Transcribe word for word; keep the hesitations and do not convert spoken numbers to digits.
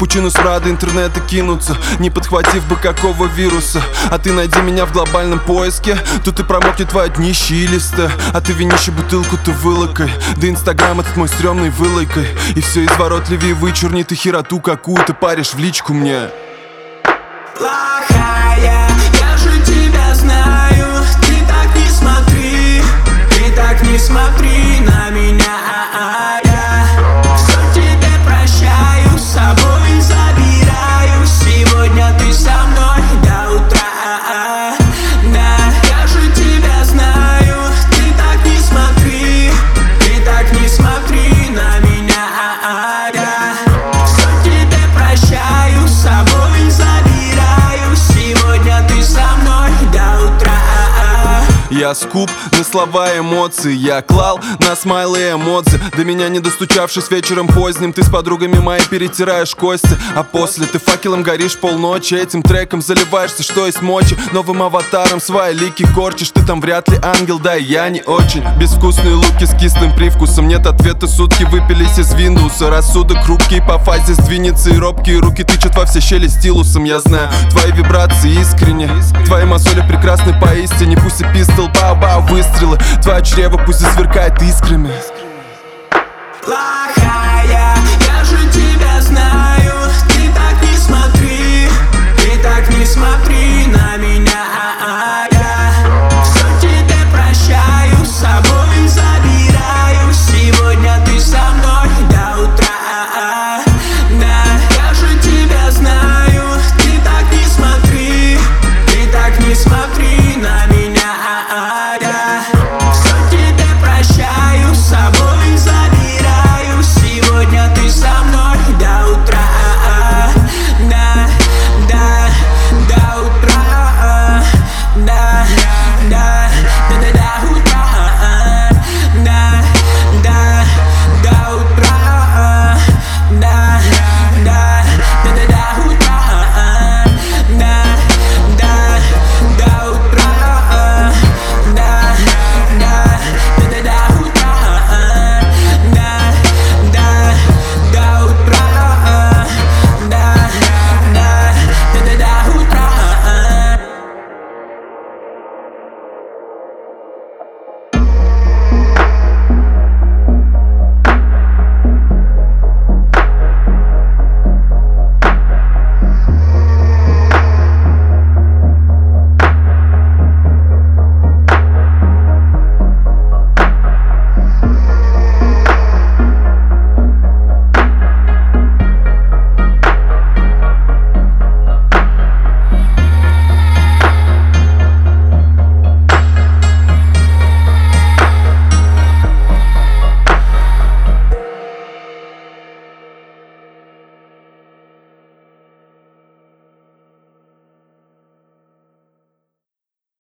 пучину смрада интернета кинуться, не подхватив бы какого вируса. А ты найди меня в глобальном поиске, тут и промокнет твои днище и листы. А ты винище бутылку ты вылокай, да инстаграм этот мой стрёмный вылайкой. И все изворотливее вычурни ты хероту какую ты паришь в личку мне. Плохая, я же тебя знаю. Ты так не смотри, ты так не смотри на меня. Я все тебе прощаю, с собой забираю. Сегодня ты со мной до утра. Да, я же тебя знаю. Ты так не смотри, ты так не смотри на меня. Я все тебе прощаю, с собой забираю. Сегодня ты со мной до утра. Я скуп на слова и эмоции, я клал на смайлы эмодзи. До меня не достучавшись вечером поздним, ты с подругами моей перетираешь кости. А после ты факелом горишь полночи, этим треком заливаешься, что есть мочи. Новым аватаром свои лики корчишь, ты там вряд ли ангел, да и я не очень. Безвкусные луки с кислым привкусом, нет ответа, сутки выпились из Windows. Рассудок хрупкий по фазе сдвинется, и робкие руки тычут во все щели стилусом. Я знаю, твои вибрации искренне, твои мозоли прекрасны поистине. Пусть и пистол, бау-бау, выстрелы, твое чрево пусть и сверкает искрами. Плохая.